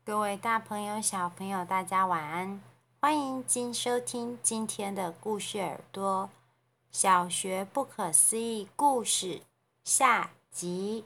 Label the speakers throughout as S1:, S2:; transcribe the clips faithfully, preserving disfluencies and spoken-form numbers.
S1: 各位大朋友、小朋友，大家晚安！欢迎今收听今天的故事耳朵小学不可思议故事下集。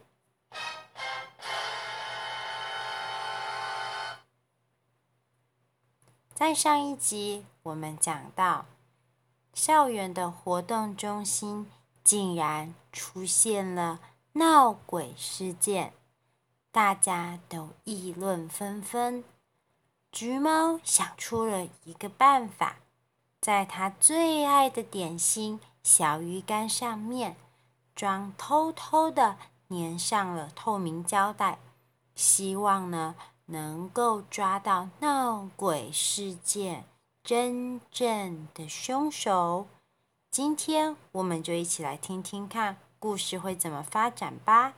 S1: 在上一集，我们讲到校园的活动中心竟然出现了闹鬼事件，大家都议论纷纷。橘猫想出了一个办法，在它最爱的点心小鱼干上面装偷偷的粘上了透明胶带，希望呢能够抓到闹鬼事件真正的凶手。今天我们就一起来听听看故事会怎么发展吧。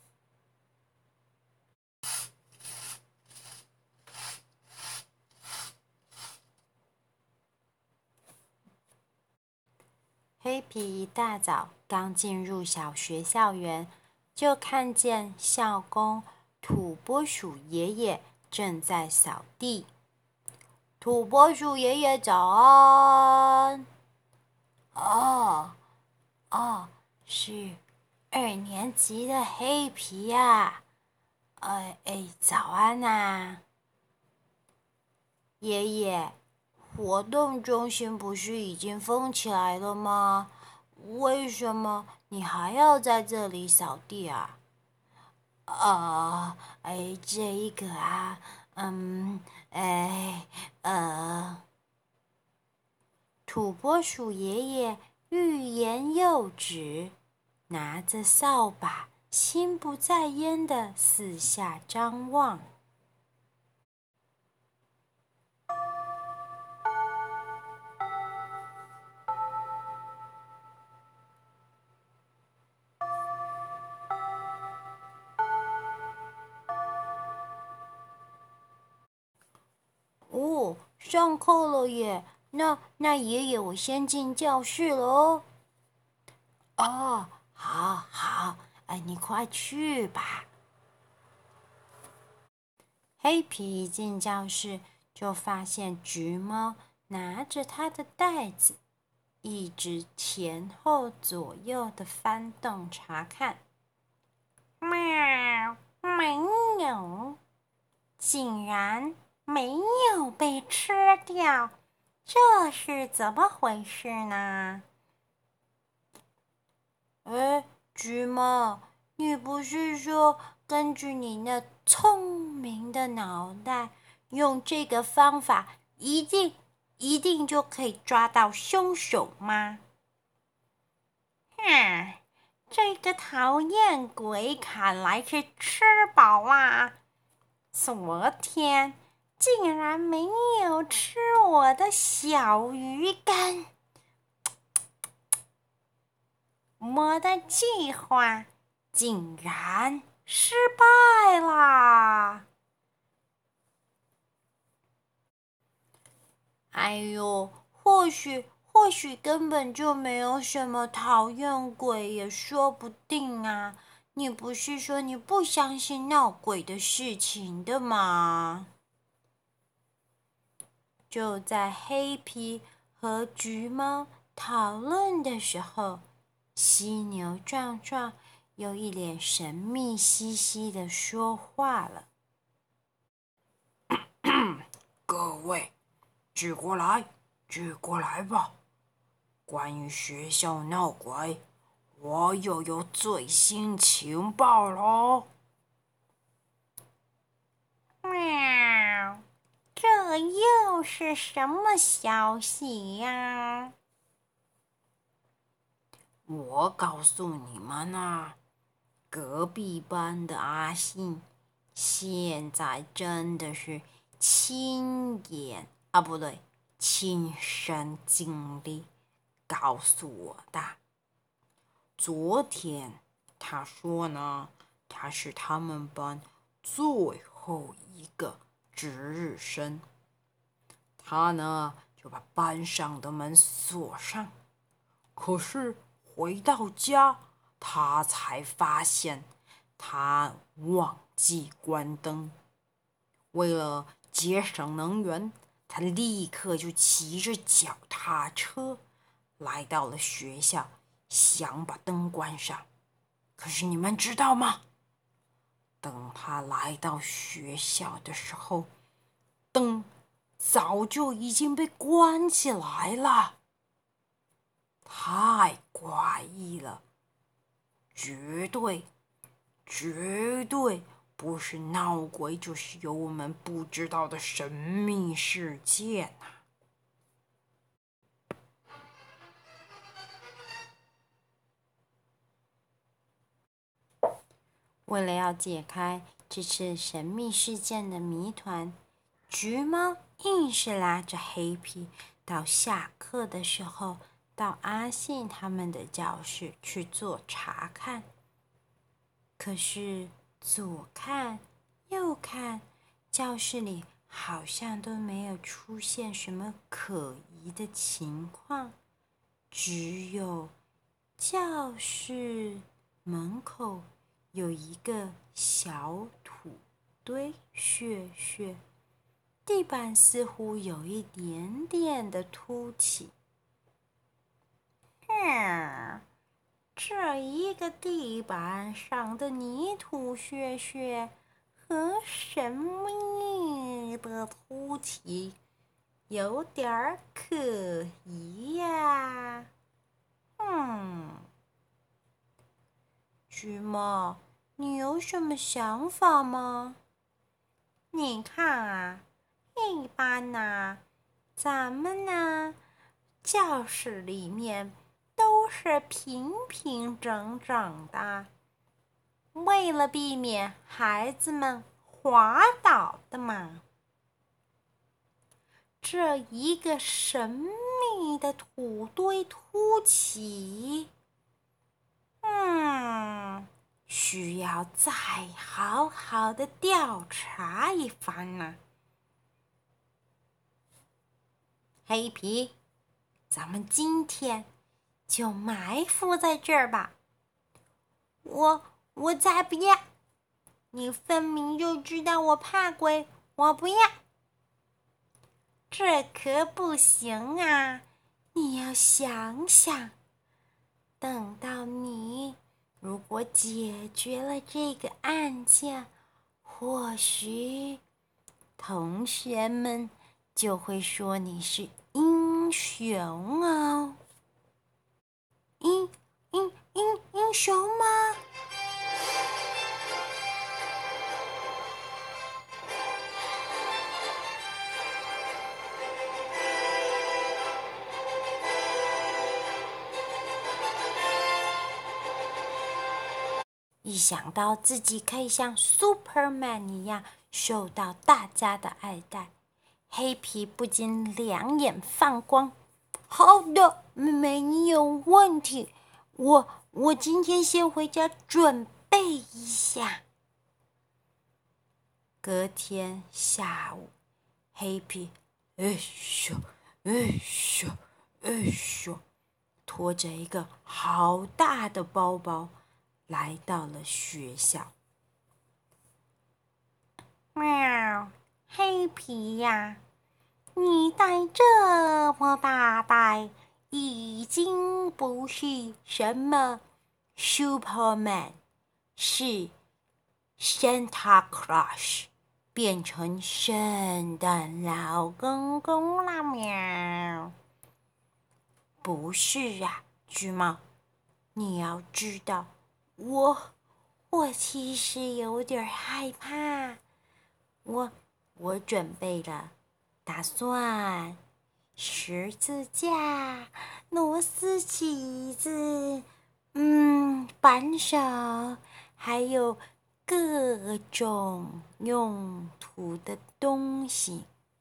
S1: 黑皮一大早刚进入小学校园，就看见校工土拨鼠爷爷正在扫地。土拨鼠爷爷早安！哦哦，是二年级的黑皮呀、啊！哎哎，早安呐、啊！爷爷，活动中心不是已经封起来了吗？为什么你还要在这里扫地啊？啊，哎，这一个啊，嗯，哎，呃，土拨鼠爷爷欲言又止，拿着扫把，心不在焉地四下张望。哦，上课了耶！那那爷爷，我先进教室了哦。哦，好好，哎，你快去吧。黑皮一进教室，就发现橘猫拿着他的袋子，一直前后左右的翻动查看。喵，没有，竟然没有被吃掉，这是怎么回事呢？哎，橘猫，你不是说根据你那聪明的脑袋，用这个方法一定一定就可以抓到凶手吗？哼，这个讨厌鬼看来是吃饱啦！昨天竟然没有吃我的小鱼干。我的计划竟然失败啦！哎呦，或许或许根本就没有什么讨厌鬼，也说不定啊！你不是说你不相信闹鬼的事情的吗？就在黑皮和橘猫讨论的时候，犀牛壮壮又一脸神秘兮兮的说话了：“
S2: 各位，举过来，举过来吧！关于学校闹鬼，我又有最新情报喽！”
S1: 喵，这又是什么消息呀？
S2: 我告诉你们啊，隔壁班的阿信，现在真的是亲眼啊，不对，亲身经历告诉我的。昨天他说呢，他是他们班最后一个值日生，他呢就把班上的门锁上，可是回到家，他才发现他忘记关灯。 为了节省能源，他立刻就骑着脚踏车来到了学校，想把灯关上。可是你们知道吗？等他来到学校的时候，灯早就已经被关起来了。太怪异了，绝对绝对不是闹鬼，就是有我们不知道的神秘事件啊！
S1: 为了要解开这次神秘事件的谜团，橘猫硬是拉着黑皮到下课的时候到阿信他们的教室去做查看。可是左看右看，教室里好像都没有出现什么可疑的情况，只有教室门口有一个小土堆屑屑，地板似乎有一点点的凸起。嗯，这一个地板上的泥土屑屑和神秘的凸起有点儿可疑呀。嗯，橘猫，你有什么想法吗？你看啊，一般呢，咱们呢，教室里面都是平平整整的，为了避免孩子们滑倒的嘛。这一个神秘的土堆凸起，嗯，需要再好好的调查一番呢。黑皮，咱们今天就埋伏在这儿吧。我我才不要！你分明就知道我怕鬼，我不要！这可不行啊！你要想想，等到你如果解决了这个案件，或许同学们就会说你是英雄哦。英英英英雄吗？一想到自己可以像 Superman 一样受到大家的爱戴，黑皮不禁两眼放光。好的，没有问题。我我今天先回家准备一下。隔天下午，黑皮哎咻哎咻哎咻，拖着一个好大的包包来到了学校。喵，黑皮呀，你带这么大袋，已经不是什么 Superman， 是 Santa Claus， 变成圣诞老公公了喵。不是啊，橘猫，你要知道，我我其实有点害怕。我我准备了打算十字架、螺丝起子、嗯，扳手，还有各种用途的东西。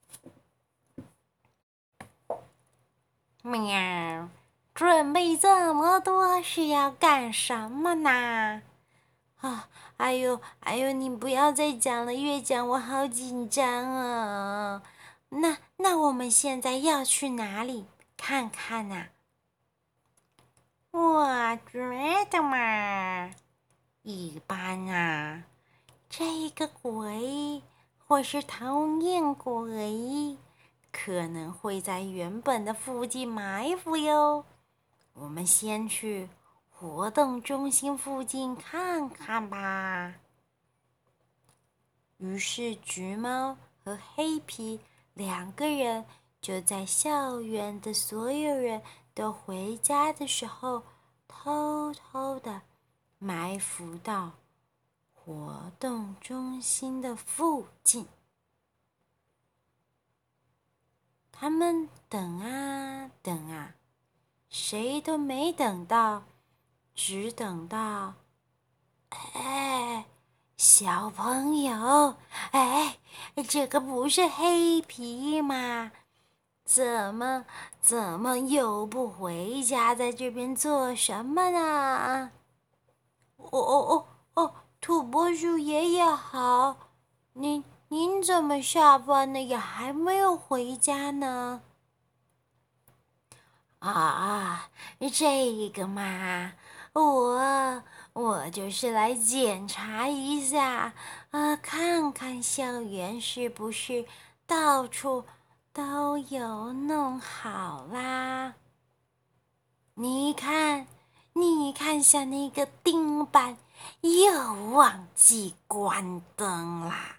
S1: 喵，准备这么多是要干什么呢？啊，哎呦，哎呦，你不要再讲了，越讲我好紧张啊！那那我们现在要去哪里看看呢？我觉得嘛，一般啊，这个鬼或是讨厌过而已，可能会在原本的附近埋伏哟。我们先去活动中心附近看看吧。于是，橘猫和黑皮两个人就在校园的所有人都回家的时候，偷偷的埋伏到活动中心的附近。他们等啊等啊，谁都没等到，只等到，哎，小朋友，哎，这个不是黑皮吗？怎么怎么又不回家，在这边做什么呢？哦哦哦哦，土拨鼠爷爷好，您您怎么下班了也还没有回家呢？啊，这个嘛，我我就是来检查一下，啊，看看校园是不是到处都有弄好啦。你看，你看，像那个钉板又忘记关灯啦。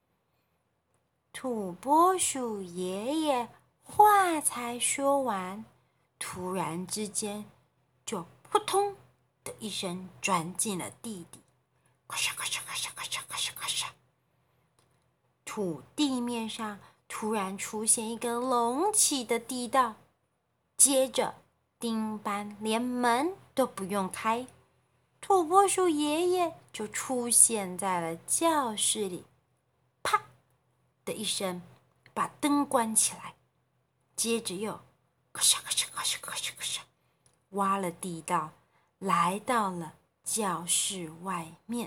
S1: 土拨鼠爷爷话才说完，突然之间，就扑通的一声钻进了地底，咔嚓咔嚓咔嚓咔嚓咔嚓咔嚓，土地面上突然出现一个隆起的地道，接着钉板连门都不用开，土拨鼠爷爷就出现在了教室里，啪的一声把灯关起来，接着又咔嚓咔嚓咔嚓咔嚓咔嚓，挖了地道，来到了教室外面。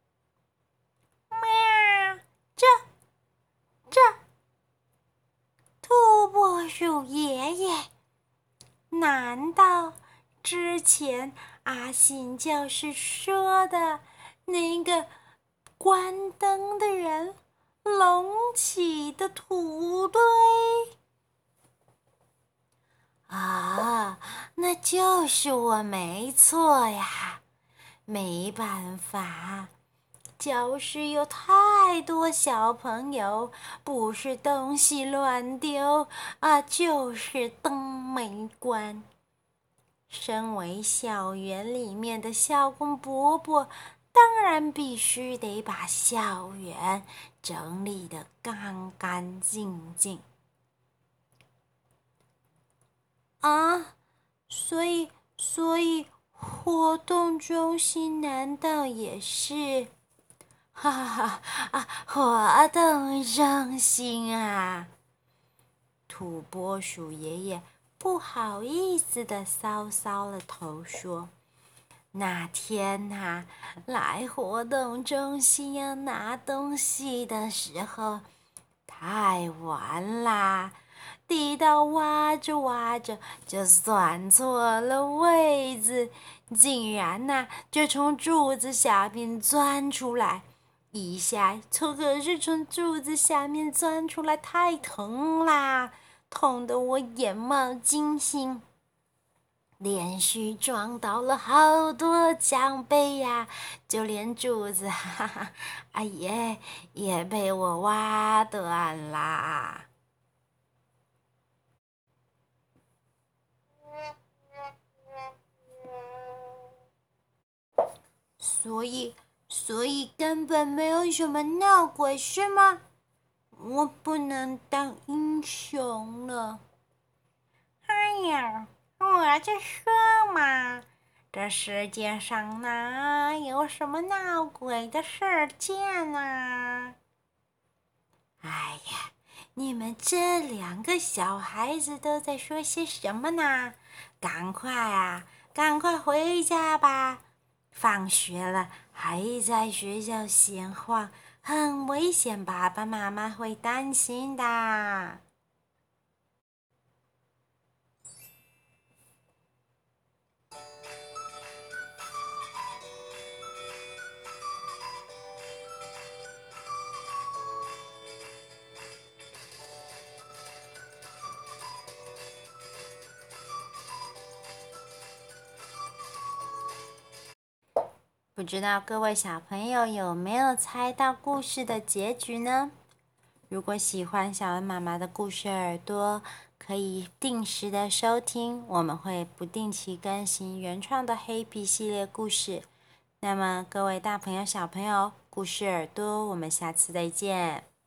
S1: 喵，这这，土拨鼠爷爷，难道之前阿信教室说的那个关灯的人隆起的土堆？啊，那就是我没错呀！没办法，教室有太多小朋友，不是东西乱丢啊，就是灯没关。身为校园里面的校工伯伯，当然必须得把校园整理得干干净净。啊，所以，所以活动中心难道也是？哈哈哈啊！活动中心啊！土拨鼠爷爷不好意思的搔搔了头，说：“那天呐、来活动中心要拿东西的时候，太晚啦。”地道挖着挖着就算错了位置，竟然呐、啊、就从柱子下面钻出来，一下从可是从柱子下面钻出来太疼啦，痛得我眼冒金星，连续撞倒了好多奖杯呀，就连柱子哈哈，哎耶也被我挖断啦。所以，所以根本没有什么闹鬼，是吗？我不能当英雄了。哎呀，我就说嘛，这世界上哪有什么闹鬼的事件啊？哎呀，你们这两个小孩子都在说些什么呢？赶快啊，赶快回家吧！放学了还在学校闲晃，很危险，爸爸妈妈会担心的。 不知道各位小朋友有没有猜到故事的结局呢？如果喜欢小恩妈妈的故事耳朵，可以定时的收听，我们会不定期更新原创的黑皮系列故事。那么各位大朋友小朋友，故事耳朵，我们下次再见。